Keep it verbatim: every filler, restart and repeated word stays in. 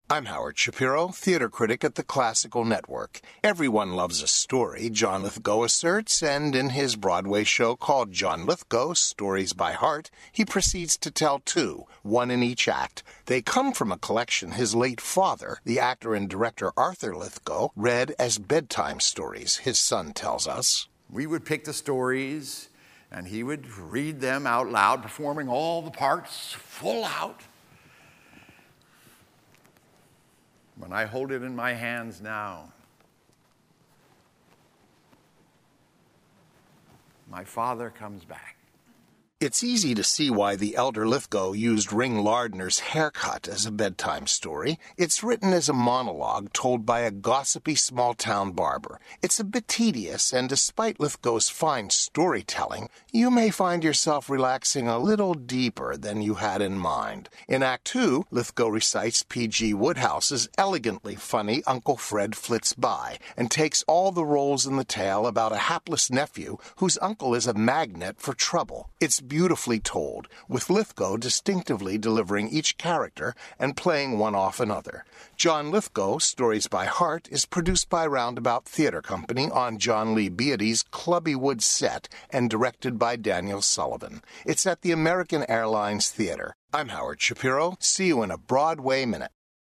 I'm Howard Shapiro, theater critic at the Classical Network. Everyone loves a story, John Lithgow asserts, and in his Broadway show called John Lithgow, Stories by Heart, he proceeds to tell two, one in each act. They come from a collection his late father, the actor and director Arthur Lithgow, read as bedtime stories, his son tells us. We would pick the stories, and he would read them out loud, performing all the parts full out. When I hold it in my hands now, my father comes back. It's easy to see why the elder Lithgow used Ring Lardner's Haircut as a bedtime story. It's written as a monologue told by a gossipy small-town barber. It's a bit tedious, and despite Lithgow's fine storytelling, you may find yourself relaxing a little deeper than you had in mind. In Act Two, Lithgow recites P G Woodhouse's elegantly funny Uncle Fred Flits By, and takes all the roles in the tale about a hapless nephew whose uncle is a magnet for trouble. It's beautifully told, with Lithgow distinctively delivering each character and playing one off another. John Lithgow, Stories by Heart, is produced by Roundabout Theatre Company on John Lee Beattie's Clubbywood set and directed by Daniel Sullivan. It's at the American Airlines Theatre. I'm Howard Shapiro. See you in a Broadway Minute.